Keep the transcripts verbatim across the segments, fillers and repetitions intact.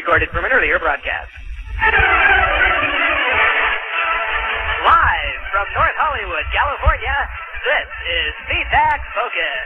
recorded from an earlier broadcast. Live from North Hollywood, California, this is Feedback Focus.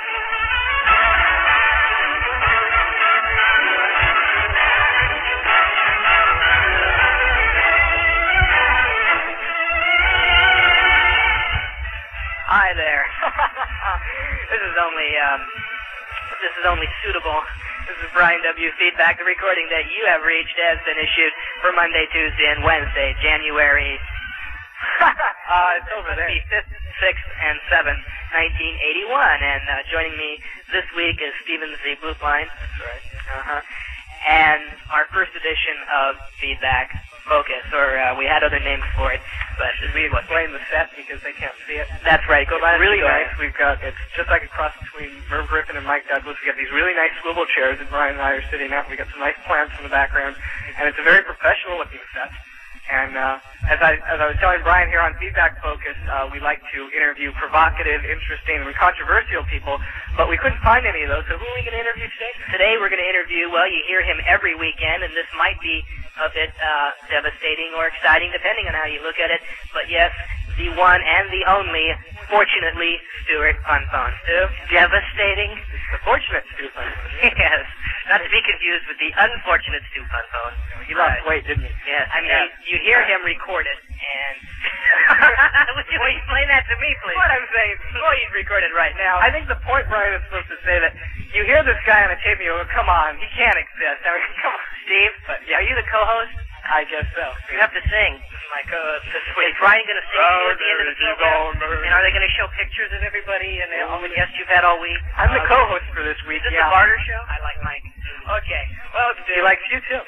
Hi there. This is only, um, this is only suitable. This is Brian W. Feedback. The recording that you have reached has been issued for Monday, Tuesday, and Wednesday, January uh, it's over there. fifth, sixth, and seventh, nineteen eighty-one. And uh, joining me this week is Stephen Z. Bluthline. That's right. Uh-huh. And our first edition of Feedback Focus, or uh, we had other names for it, but we explain the set because they can't see it. That's right. Go by. It's really nice. We've got, it's just like a cross between Merv Griffin and Mike Douglas. We got these really nice swivel chairs that Brian and I are sitting at. We got some nice plants in the background, and it's a very professional looking set. And uh, as I as I was telling Brian here on Feedback Focus, uh, we like to interview provocative, interesting, and controversial people, but we couldn't find any of those. So who are we going to interview today? Today we're going to interview, well, you hear him every weekend, and this might be a bit uh, devastating or exciting, depending on how you look at it. But yes, the one and the only, fortunately, Stuart Funfone. Stu? Devastating? The fortunate Stu Funfone. Yes. Not to be confused with the unfortunate Stu Funfone. He lost weight, didn't he? Yes. I mean, yeah. you, you hear him record it, and... Would you explain that to me, please? What I'm saying, well, he's recorded right now. I think the point, Brian, is supposed to say that you hear this guy on a tape, and you go, come on, he can't exist. I mean, come on. Steve, but, yeah. Are you the co-host? I guess so. You have to sing. My co-host this week. Is Brian going to sing oh, at the end of the program? And are they going to show pictures of everybody and all the guests you've had all week? I'm the co-host for this week. Is this yeah. a barter show? I like Mike. Okay. Well, Stu. He likes you too.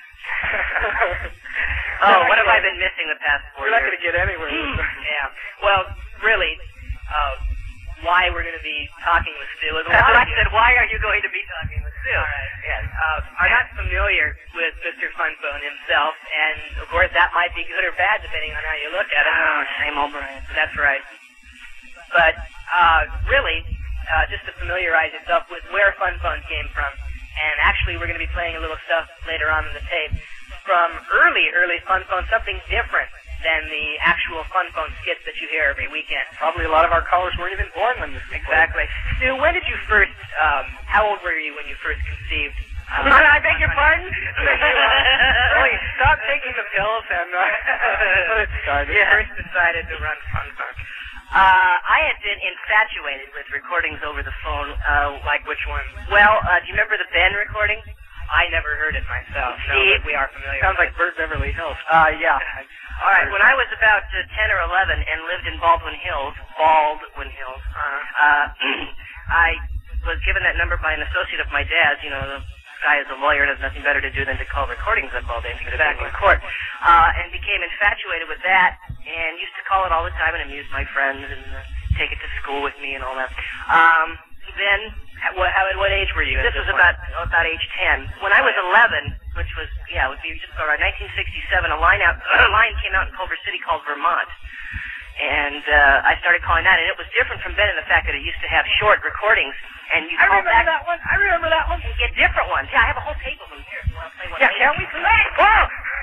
Oh, what have I been missing the past four years? We're not going to get anywhere. Yeah. Well, really, uh, why we're going to be talking with Stu is why I said, why are you going to be talking with Stu? All right. Yes. Uh, are not familiar with Mister Funfone himself, and of course that might be good or bad depending on how you look at it. Oh, same old Brian. That's right. But uh, really, uh, just to familiarize yourself with where Funfone came from. And actually, we're going to be playing a little stuff later on in the tape from early, early Funfone, something different than the actual Funfone skits that you hear every weekend. Probably a lot of our callers weren't even born when this was Exactly. Stu, when did you first, um, how old were you when you first conceived? Uh, I beg your pardon? Well, you stopped taking the pills and uh, it started. Yeah. First decided to run Funfone. Uh, I had been infatuated with recordings over the phone. Uh, like which one? Well, uh, do you remember the Ben recording? I never heard it myself. Steve? No, we are familiar. Sounds like Burt Beverly Hills. Uh, yeah. All right, when I was about uh, ten or eleven and lived in Baldwin Hills, Baldwin Hills, uh, uh, I was given that number by an associate of my dad's, you know, the guy is a lawyer and has nothing better to do than to call recordings up all day and get back in court, uh, and became infatuated with that, and used to call it all the time and amuse my friends and uh, take it to school with me and all that. Um, then, at what, how, at what age were you? This was about about age ten. When I was eleven, which was, yeah, it would be just around nineteen sixty-seven, a line out, a line came out in Culver City called Vermont. And uh, I started calling that, and it was different from Ben in the fact that it used to have short recordings, and you call back... I remember that one. I remember that one. You get different ones. Yeah, I have a whole tape of them here. You want to play one? Yeah, can we play? Whoa!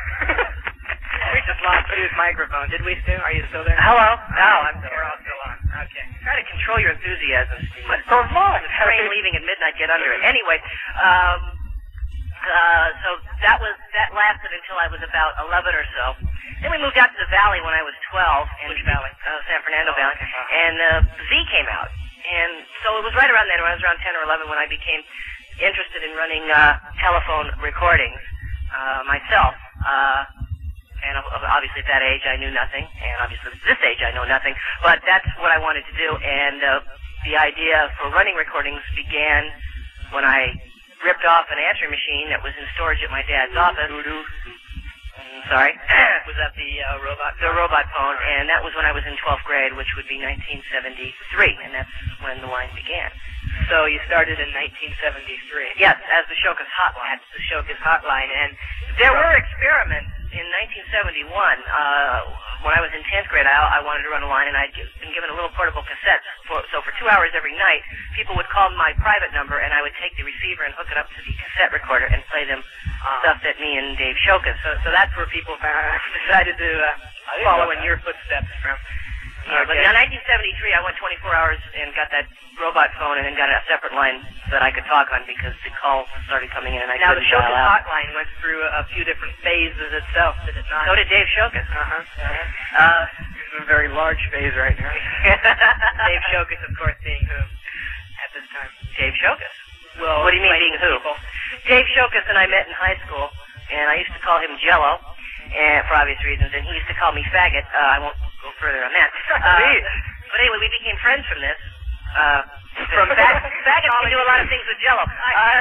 We just lost Stu's microphone. Did we, Stu? Are you still there? Hello? No, I'm still, we're all still on. Okay. Try to control your enthusiasm, Steve. But Vermont! The train leaving at midnight, get under it. Anyway, um... Uh, so that was, that lasted until I was about eleven or so. Then we moved out to the Valley when I was twelve. And, Which Valley? Uh, San Fernando Valley. And, uh, Z came out. And so it was right around then, when I was around ten or eleven, when I became interested in running, uh, telephone recordings, uh, myself. Uh, and obviously at that age I knew nothing. And obviously at this age I know nothing. But that's what I wanted to do. And, uh, the idea for running recordings began when I ripped off an answering machine that was in storage at my dad's office. Sorry. Was that the uh, robot phone? The robot phone, and that was when I was in twelfth grade, which would be nineteen seventy-three, and that's when the line began. So you started in nineteen seventy-three. Yes, as the Shokus Hotline. The Shokus Hotline, and there were experiments in nineteen seventy-one, uh, when I was in tenth grade, I, I wanted to run a line, and I'd been given a little portable cassette. For, so for two hours every night, people would call my private number, and I would take the receiver and hook it up to the cassette recorder and play them uh, stuff that me and Dave Shokus. So, so that's where people uh, decided to uh, follow in your footsteps from. Uh, but in nineteen seventy-three, I went twenty-four hours and got that robot phone, and then got a separate line that I could talk on because the calls started coming in. And I now the Shokus out. hotline went through a, a few different phases itself, did it not? So did Dave Shokus. Uh-huh. uh-huh. Uh, It's a very large phase right now. Dave Shokus, of course, being who at this time? Dave Shokus. Well, what do you mean being who? People. Dave Shokus and I met in high school, and I used to call him Jello, and for obvious reasons, and he used to call me faggot. Uh, I won't go further on that. Uh, but anyway, we became friends from this. Uh, from fag faggots can do a lot of things with Jello. Uh,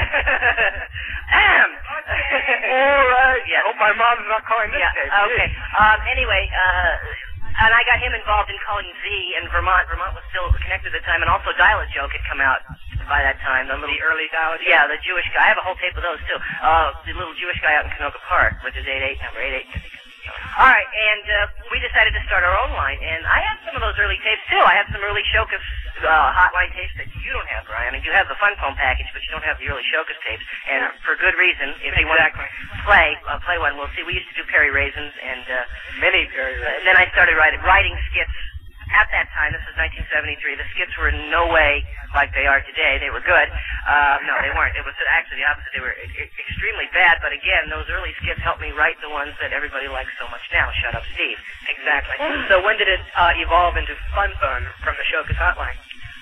All right. Yes. I hope my mom's not calling this yeah. tape. Okay. Um, anyway, uh, and I got him involved in calling Z in Vermont. Vermont was still connected at the time, and also Dial-A-Joke had come out by that time. The, little, the early Dial-A-Joke? Yeah, the Jewish guy. I have a whole tape of those, too. Uh, the little Jewish guy out in Canoga Park with his eight eight number, eight eight. All right, and uh, we decided to start our own line, and I have some of those early tapes, too. I have some early Shokus uh, hotline tapes that you don't have, Brian. I mean, you have the Fun Phone package, but you don't have the early Shokus tapes, and yeah. for good reason. If exactly. you want to play, uh, play one, we'll see. We used to do Perry Raisins, and uh, many Perry Raisins. Uh, then I started writing, writing skits. At that time, this was nineteen seventy-three, the skits were in no way like they are today. They were good. Uh, no, they weren't. It was actually the opposite. They were e extremely bad, but again, those early skits helped me write the ones that everybody likes so much now. Shut Up, Steve. Exactly. So when did it uh, evolve into Fun Phone from the Shokus hotline?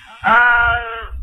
Uh,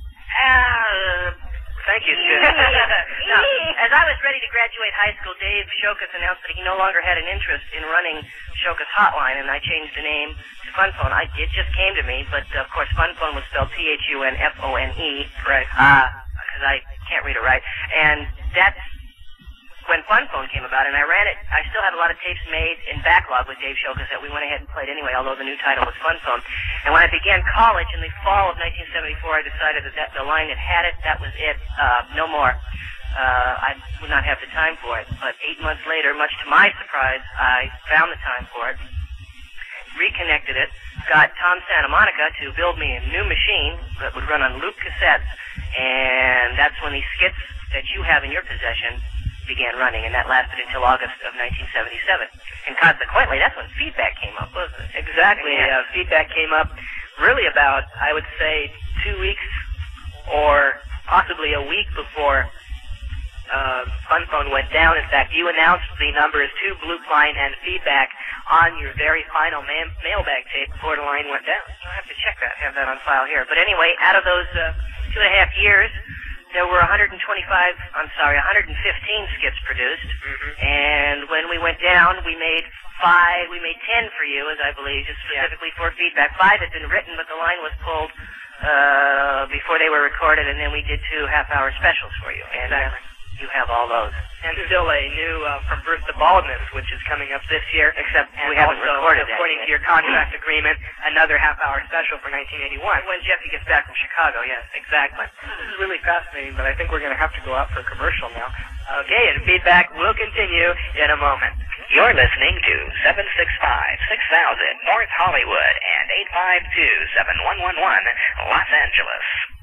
uh, thank you, Stu. Now, as I was ready to graduate high school, Dave Shokus announced that he no longer had an interest in running Shokus Hotline, and I changed the name to Fun Phone. I, it just came to me, but of course Fun Phone was spelled P H U N F O N E. Right. Uh, because I can't read or write. And that's when Fun Phone came about, and I ran it. I still have a lot of tapes made in backlog with Dave Shokus that we went ahead and played anyway, although the new title was Fun Phone. And when I began college in the fall of nineteen seventy-four, I decided that, that the line that had it, that was it. Uh, no more. Uh, I would not have the time for it. But eight months later, much to my surprise, I found the time for it, reconnected it, got Tom Santa Monica to build me a new machine that would run on loop cassettes, and that's when these skits that you have in your possession began running, and that lasted until August of nineteen seventy-seven. And consequently, that's when feedback came up, wasn't it? Exactly. Yeah. Uh, feedback came up really about, I would say, two weeks or possibly a week before uh, Fun Phone went down. In fact, you announced the numbers to Blue Line and feedback on your very final ma mailbag tape before the line went down. I'll have to check that, have that on file here. But anyway, out of those uh, two and a half years, there were one hundred twenty-five, I'm sorry, one hundred fifteen skits produced. Mm-hmm. And when we went down, we made five, we made ten for you, as I believe, just specifically yeah. for feedback. Five had been written, but the line was pulled uh, before they were recorded, and then we did two half-hour specials for you. And exactly. uh, you have all those. And still a new uh, From Birth to Baldness, which is coming up this year. Except and we haven't also, recorded that according yet. to your contract agreement, another half-hour special for nineteen eighty-one. When Jeffy gets back from Chicago, yes. Exactly. This is really fascinating, but I think we're going to have to go out for a commercial now. Okay, and feedback will continue in a moment. You're listening to seven six five, six thousand North Hollywood and eight five two, seven one one one Los Angeles.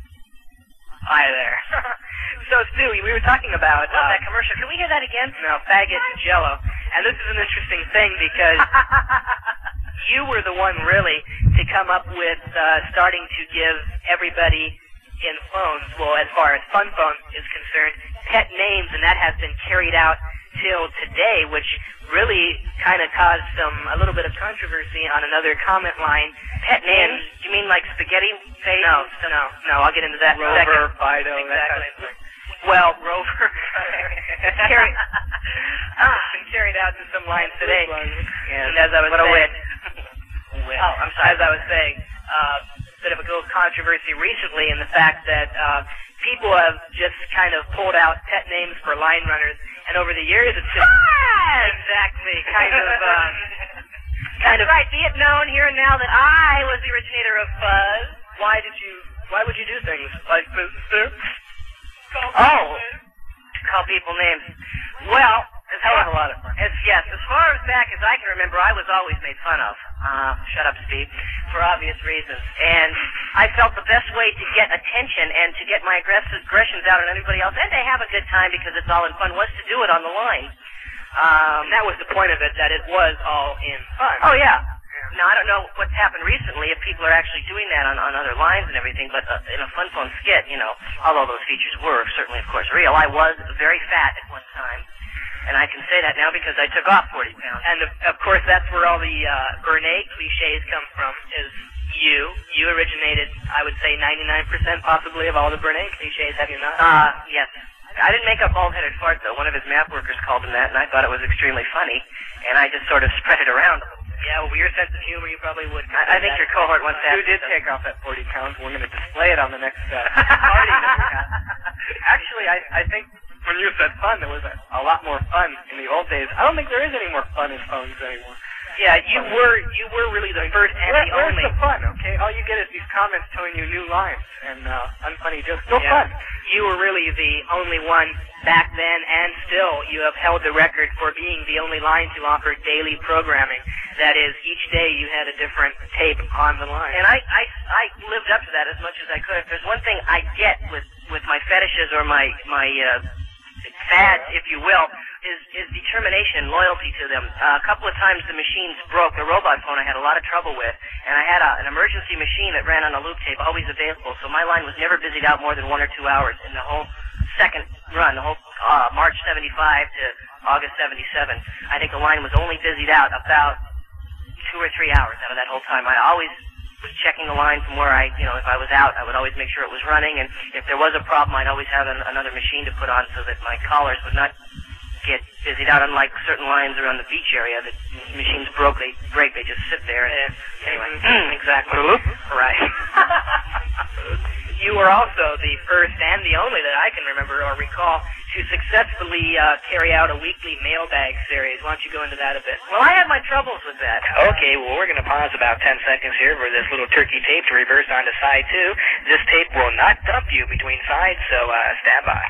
Hi there. So, Stu, we were talking about... Love uh, that commercial. Can we hear that again? No, faggot Jello. And this is an interesting thing because you were the one, really, to come up with uh, starting to give everybody in phones, well, as far as Fun Phone is concerned, pet names, and that has been carried out till today, which really kind of caused some, a little bit of controversy on another comment line. Pet names? You mean like spaghetti face? No, no, no, I'll get into that in a second. Rover, Fido, exactly. that kind of thing. Well, Rover, carried, ah, been carried out to some lines today. Yeah. And as I was what saying, a wit. Oh, I'm sorry. As I was saying, uh, bit of a little controversy recently in the fact that uh, people have just kind of pulled out pet names for line runners, and over the years it's just exactly kind of uh, kind That's of right. Be it known here and now that I was the originator of Buzz. Why did you? Why would you do things like this, sir? Oh, call people names. Well, it's hell of a lot of fun. It's, yeah, yes, as far as back as I can remember, I was always made fun of. Uh, shut up, Steve, for obvious reasons. And I felt the best way to get attention and to get my aggressive aggressions out on anybody else, and to have a good time because it's all in fun, was to do it on the line. Um, that was the point of it, that it was all in fun. Oh, yeah. Now, I don't know what's happened recently, if people are actually doing that on, on other lines and everything, but uh, in a Fun Phone skit, you know, although those features were certainly, of course, real, I was very fat at one time. And I can say that now because I took off forty pounds. And, of, of course, that's where all the uh, Bernay cliches come from, is you. You originated, I would say, ninety-nine percent possibly of all the Bernay cliches, have you not? Uh, yes. I didn't make up bald-headed fart, though. One of his map workers called him that, and I thought it was extremely funny. And I just sort of spread it around. Yeah, well, with your sense of humor, you probably would. I, I think your cohort once asked. You did take off that forty pounds. We're going to display it on the next uh, party that we have. Actually, I, I think when you said fun, there was a, a lot more fun in the old days. I don't think there is any more fun in phones anymore. Yeah, you um, were you were really the first and where, the where's only. Where's the fun, okay? All you get is these comments telling you new lines and uh, unfunny jokes. No yeah. fun. You were really the only one back then, and still you have held the record for being the only line to offer daily programming. That is, each day you had a different tape on the line. And I, I, I lived up to that as much as I could. If there's one thing I get with, with my fetishes or my, my uh, fads, if you will, is, is determination and loyalty to them. Uh, a couple of times the machines broke. The robot phone I had a lot of trouble with, and I had a, an emergency machine that ran on a loop tape, always available, so my line was never busied out more than one or two hours in the whole second run, the whole uh, March seventy-five to August seventy-seven. I think the line was only busied out about two or three hours out of that whole time. I always was checking the line from where I, you know, if I was out, I would always make sure it was running, and if there was a problem, I'd always have an, another machine to put on so that my callers would not get busied out. Unlike certain lines around the beach area, the machines broke, they break, they just sit there. And, anyway, exactly. Right. You were also the first and the only that I can remember or recall to successfully uh, carry out a weekly mailbag series. Why don't you go into that a bit? Well, I had my troubles with that. Okay, well, we're going to pause about ten seconds here for this little turkey tape to reverse onto side two. This tape will not dump you between sides, so uh, stand by.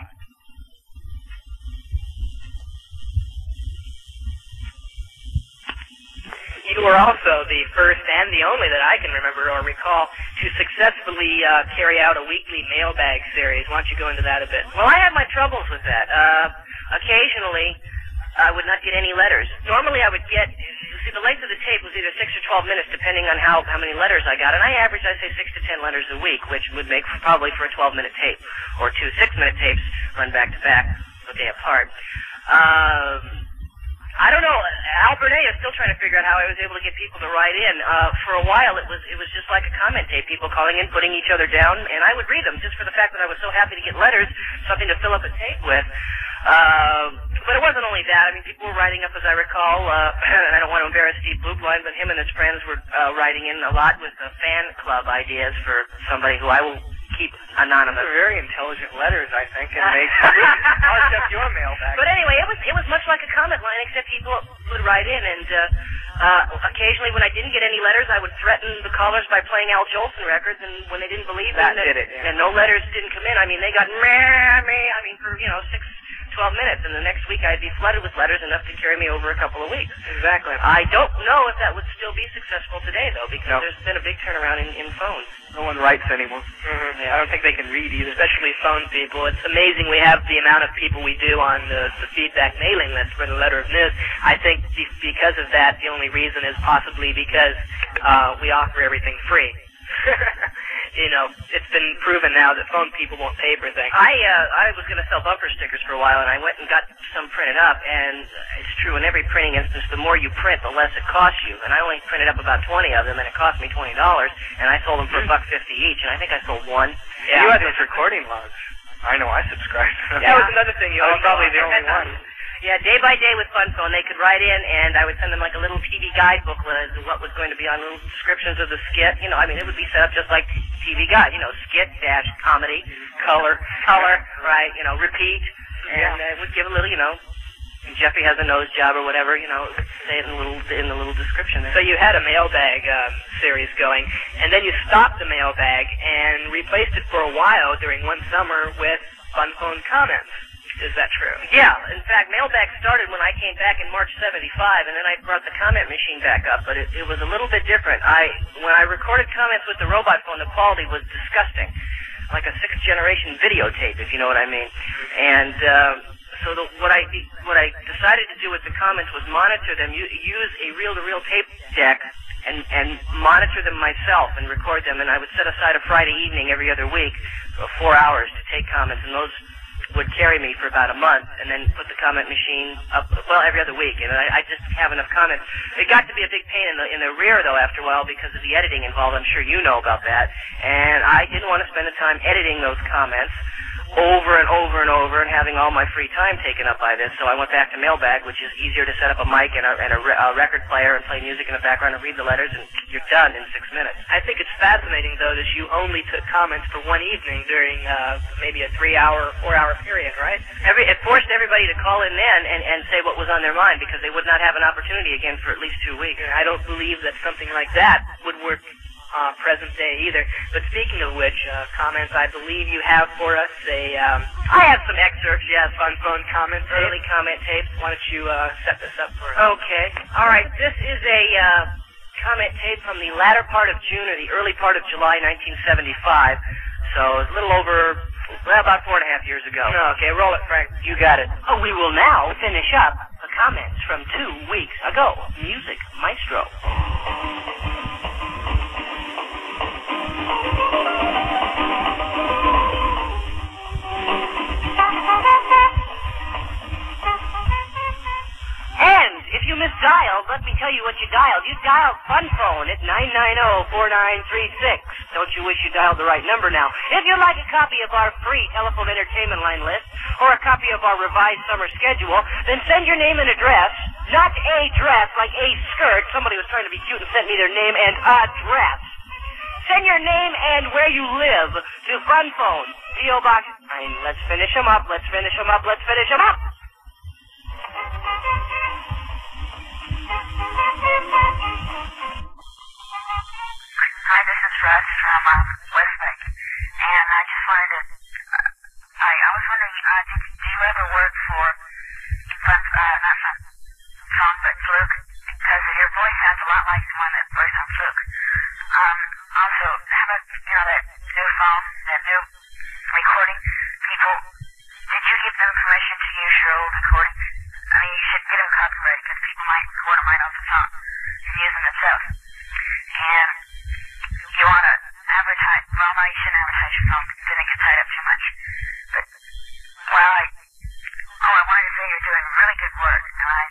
You were also the first and the only that I can remember or recall to successfully uh, carry out a weekly mailbag series. Why don't you go into that a bit? Well, I had my troubles with that. Uh, occasionally, I would not get any letters. Normally, I would get, you see, the length of the tape was either six or twelve minutes, depending on how, how many letters I got. And I averaged, I'd say, six to ten letters a week, which would make for, probably for a twelve-minute tape, or two six-minute tapes run back-to-back, a day apart. Um... I don't know. Al Bernay is still trying to figure out how I was able to get people to write in. Uh, for a while, it was it was just like a comment tape, people calling in, putting each other down, and I would read them just for the fact that I was so happy to get letters, something to fill up a tape with. Uh, but it wasn't only that. I mean, people were writing up, as I recall, uh, and I don't want to embarrass Steve Bluebline, but him and his friends were uh, writing in a lot with uh, fan club ideas for somebody who I will keep anonymous. Those are very intelligent letters, I think, and they really polished up your mailbag. But anyway, it was it was much like a comment line, except people would write in, and uh, uh, occasionally when I didn't get any letters, I would threaten the callers by playing Al Jolson records, and when they didn't believe that me, did it, yeah. and no letters didn't come in, I mean, they got meh, meh, I mean, for, you know, six, twelve minutes, and the next week I'd be flooded with letters enough to carry me over a couple of weeks. Exactly. I don't know if that would still be successful today, though, because no. there's been a big turnaround in, in phones. No one writes anymore. Mm-hmm. Yeah, I don't think they can read either, especially phone people. It's amazing we have the amount of people we do on the, the feedback mailing list for the Letter of News. I think be, because of that, the only reason is possibly because uh, we offer everything free. You know, it's been proven now that phone people won't pay for things. I uh, I was going to sell bumper stickers for a while, and I went and got some printed up, and it's true, in every printing instance, the more you print, the less it costs you. And I only printed up about twenty of them, and it cost me twenty dollars, and I sold them for a buck fifty each, and I think I sold one. Yeah, you had those recording logs. I know, I subscribed. Yeah. That was another thing. You I was probably the only one. Yeah, day by day with Fun Phone, they could write in, and I would send them like a little T V guide booklet as to what was going to be on, little descriptions of the skit. You know, I mean, it would be set up just like T V guide. You know, skit dash comedy, color, color, right? You know, repeat, and uh, it would give a little, you know, Jeffy has a nose job or whatever. You know, say it in a little in the little description there. So you had a mailbag um, series going, and then you stopped the mailbag and replaced it for a while during one summer with Fun Phone comments. Is that true? Yeah. In fact, Mailbag started when I came back in March seventy-five, and then I brought the comment machine back up, but it, it was a little bit different. I When I recorded comments with the robot phone, the quality was disgusting. Like a sixth-generation videotape, if you know what I mean. And uh, so the, what I what I decided to do with the comments was monitor them, use a reel-to-reel tape deck, and, and monitor them myself and record them. And I would set aside a Friday evening every other week for four hours to take comments, and those would carry me for about a month, and then put the comment machine up, well, every other week, and I, I just have enough comments. It got to be a big pain in the in the rear, though, after a while, because of the editing involved. I'm sure you know about that, and I didn't want to spend the time editing those comments over and over and over and having all my free time taken up by this, so I went back to Mailbag, which is easier to set up a mic and a, and a, re a record player and play music in the background and read the letters, and you're done in six minutes. I think it's fascinating, though, that you only took comments for one evening during uh, maybe a three-hour, four-hour period, right? Every, it forced everybody to call in then and, and say what was on their mind, because they would not have an opportunity again for at least two weeks. I don't believe that something like that would work Uh, present day either. But speaking of which, uh, comments, I believe you have for us a, um, I have some excerpts, yes. Fun Phone comment tape. Early comment tapes. Why don't you, uh, set this up for us? Okay. All right. This is a, uh, comment tape from the latter part of June or the early part of July nineteen seventy-five. So it's a little over, well, about four and a half years ago. Okay, roll it, Frank. You got it. Oh, we will now finish up the comments from two weeks ago. Music Maestro. And if you misdialed, let me tell you what you dialed. You dialed Fun Phone at nine nine zero, four nine three six. Don't you wish you dialed the right number now? If you'd like a copy of our free telephone entertainment line list or a copy of our revised summer schedule, then send your name and address, not a dress like a skirt. Somebody was trying to be cute and sent me their name and address. Send your name and where you live to Fun Phone, P O Box. I mean, let's finish them up. Let's finish them up. Let's finish them up. Hi, this is Russ from um, Westlake, and I just wanted to. Uh, I I was wondering, uh, did, do you ever work for Fun? Uh, not Fun Phone, but Fluke? Because your voice sounds a lot like the one that works on Fluke. Um. Also, how about, you know, that new phone, that new recording people? Did you give them permission to use your old recording? I mean, you should get them copyrighted because people might record them right off the phone and use them themselves. And you want to advertise, well, no, you shouldn't advertise your phone because then it gets tied up too much. But, well, I, oh, I wanted to say you're doing really good work, and I,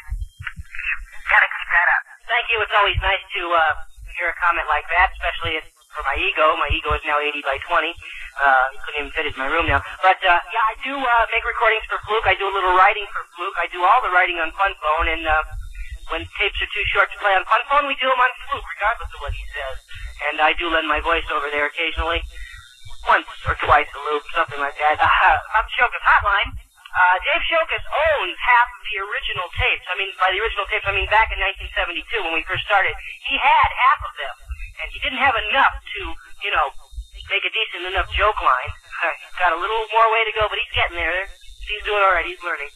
you got to keep that up. Thank you. It's always nice to uh, hear a comment like that, especially if for my ego. My ego is now eighty by twenty. Uh, couldn't even fit it in my room now. But, uh, yeah, I do, uh, make recordings for Fluke. I do a little writing for Fluke. I do all the writing on Fun Phone, and, uh, when tapes are too short to play on Fun Phone, we do them on Fluke, regardless of what he says. And I do lend my voice over there occasionally. Once or twice a loop, something like that. Uh, about the Shokus Hotline, uh, Dave Shokus owns half of the original tapes. I mean, by the original tapes, I mean back in nineteen seventy-two when we first started. He had half of them. And he didn't have enough to, you know, make a decent enough joke line. He's got a little more way to go, but he's getting there. He's doing all right. He's learning.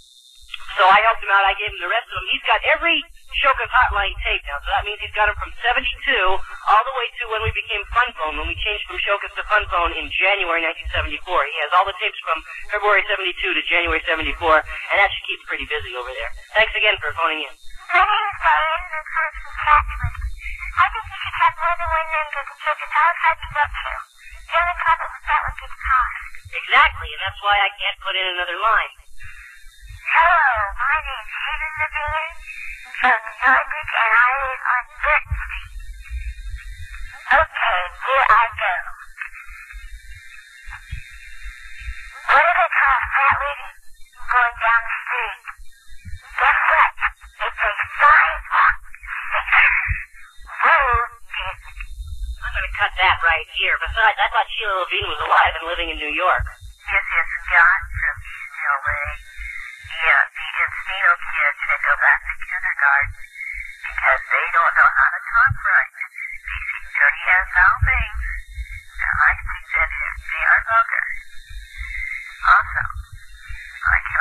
So I helped him out. I gave him the rest of them. He's got every Shokus Hotline tape now. So that means he's got them from seventy-two all the way to when we became Fun Phone, when we changed from Shokus to Fun Phone in January nineteen seventy-four. He has all the tapes from February seventy-two to January seventy-four, and that should keep him pretty busy over there. Thanks again for phoning in. My name is Diane, and I'm from Catherine. I think you should have more than one number to check it out. How'd you get to? The only problem with that would be the cost. Exactly, and that's why I can't put in another line. Hello, my name's Susan Levine from Norwich, and I live on Burton Street. Okay, here I go. What do they call a fat lady going down the street? Guess what? It's a sidewalk. I'm going to cut that right here. Besides, I thought Sheila Levine was alive and living in New York. This is John from East L A. Yeah, the Encino kids that go back to kindergarten because they don't know how to talk right. They see dirty ass foul things, and I think that they are vulgar. Also, I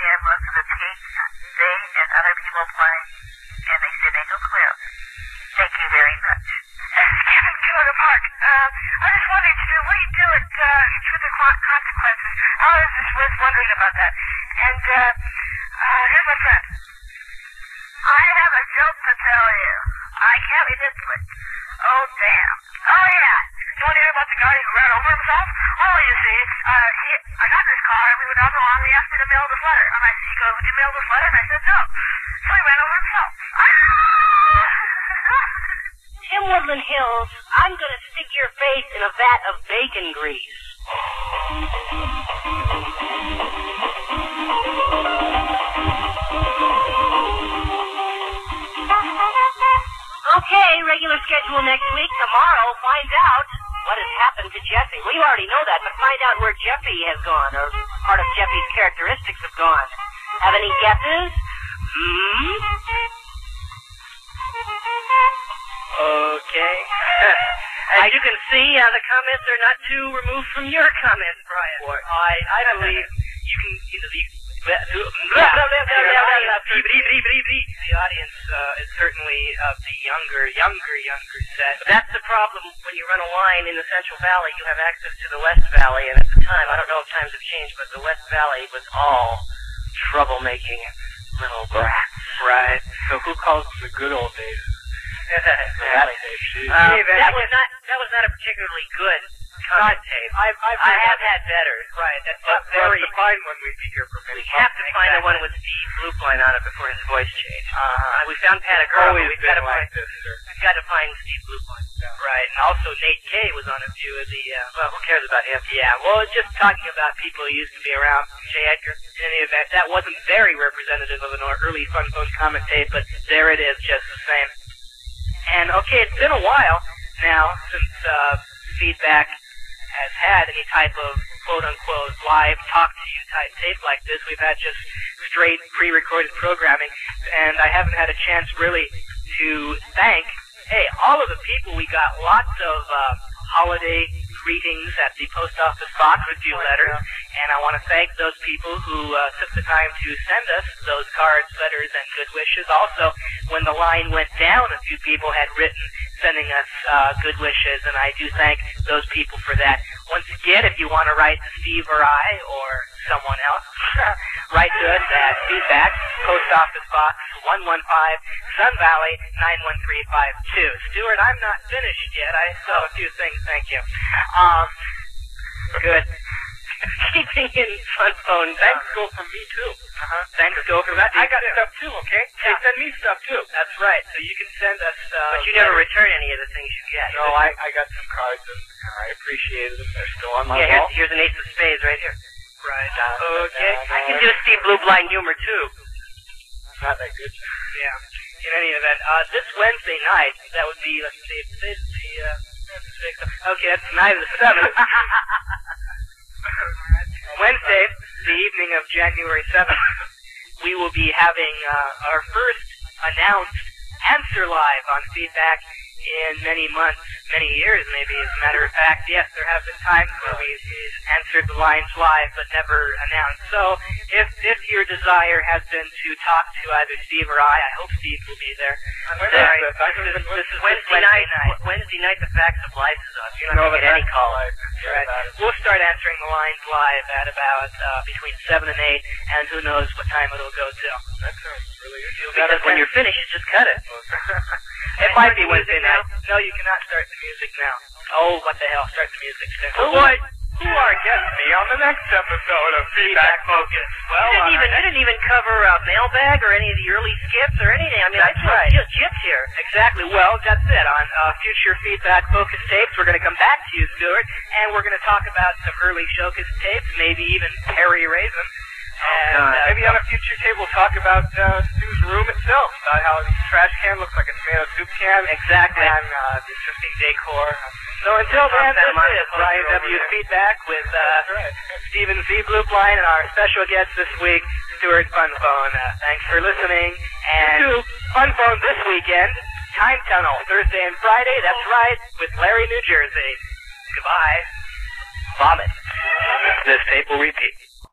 had most of the tapes they and other people play, and they said they go clear. Thank you very much. Kevin Killer Park. Um, I just wanted to know what do you do it uh, for the consequences. I was just was wondering about that. And uh, uh, here's my friend. I have a joke to tell you. I can't resist it. Oh damn. Oh yeah. You want to hear about the guy who ran over himself? Well, you see, uh, he, I got in his car and we went down the lawn and he asked me to mail this letter. And I said, he goes, would you mail this letter? And I said, no. So he ran over himself. Tim Woodland Hills, I'm going to stick your face in a vat of bacon grease. Okay, regular schedule next week. Tomorrow, find out what has happened to Jeffy. Well, you already know that, but find out where Jeffy has gone, or part of Jeffy's characteristics have gone. Have any guesses? Hmm? Okay. As you can see, uh, the comments are not too removed from your comments, Brian. I, I believe you can... You know, you, blah, blah, blah, blah, blah, blah, blah. The audience uh, is certainly of the younger, younger, younger set. But that's the problem when you run a line in the Central Valley. You have access to the West Valley, and at the time, I don't know if times have changed, but the West Valley was all troublemaking little brats. Right. So who calls them the good old days? Exactly. Um, that was not that was not a particularly good comment tape. I've, I've I have had better. Right. That's not very. To find one, we'd be here for many We have to months. find the one with Steve Bluepline on it before his voice changed. Uh, we found Pat Agurra. Always We've been got to like find. this, sir. We've got to find Steve Bluepline. Yeah. Right. And also Nate Kay was on a few of the. Uh, well, who cares about him? Yeah. Well, it's just talking about people who used to be around. Jay Edgar. In any event, that wasn't very representative of an early Fun Phone comment tape, but there it is, just the same. And, okay, it's been a while now since uh, Feedback has had any type of quote-unquote live talk-to-you type tape like this. We've had just straight pre-recorded programming, and I haven't had a chance really to thank, hey, all of the people. We got lots of uh, holiday greetings at the post office box with you letters, and I want to thank those people who uh, took the time to send us those cards, letters, and good wishes. Also, when the line went down, a few people had written sending us uh, good wishes, and I do thank those people for that. Once again, if you want to write to Steve or I or someone else, write to us at Feedback, Post Office Box one one five, Sun Valley nine one three five two. Stuart, I'm not finished yet. I still have a few things. Thank you. Um, good. Keeping in Fun Phone. Thanks go from me, too. Uh-huh. Thanks go from that. I got too. stuff, too, okay? Yeah. They send me stuff, too. That's right. So you can send us... Uh, But you never letters. return any of the things you get. No, I, I got some cards, and I appreciated them. They're still on my Yeah, wall. here's, here's an ace of spades right here. Right. Uh, okay. I can do Steve Blue Blind humor, too. Not that good. Yeah. In any event, uh, this Wednesday night, that would be, let's see, today's the, uh, sixth. Okay, that's the night of the seventh. Wednesday, the evening of January seventh, we will be having uh, our first announced answer live on Feedback in many months, many years maybe. As a matter of fact, yes, there have been times where we've answered the lines live but never announced. So if if your desire has been to talk to either Steve or I, I hope Steve will be there. I'm When sorry. is this? I This, don't this is Wednesday, Wednesday night, night. Wednesday night, the facts of life is on. You're No, not going to get any call. Right. We'll start answering the lines live at about uh, between seven and eight, and who knows what time it'll go till. That sounds really good. Because when you're finished, just cut it. It might be Wednesday night. No, you cannot start the music now. Oh, what the hell? Start the music soon. Who would, who are guest me on the next episode of Feedback Focus? Well, You didn't uh, even you didn't even cover uh, mailbag or any of the early skips or anything. I mean, That's I right. just gypped here. Exactly. Well, that's it. On uh, future Feedback Focus tapes, we're going to come back to you, Stuart, and we're going to talk about some early Showcase tapes, maybe even Perry Raisin. And, God. uh, Maybe on a future tape we'll talk about uh, Stu's room itself, about how his trash can looks like a tomato soup can. Exactly. And uh, the interesting decor. So until then, Santa this Monica is poster Brian over W. there. Feedback with uh, right. Stephen Z. Bluepline and our special guest this week, Stuart Funphone. Uh, thanks for listening. And You too. Funphone this weekend, Time Tunnel, Thursday and Friday, that's right, with Larry, New Jersey. Goodbye. Vomit. This tape will repeat.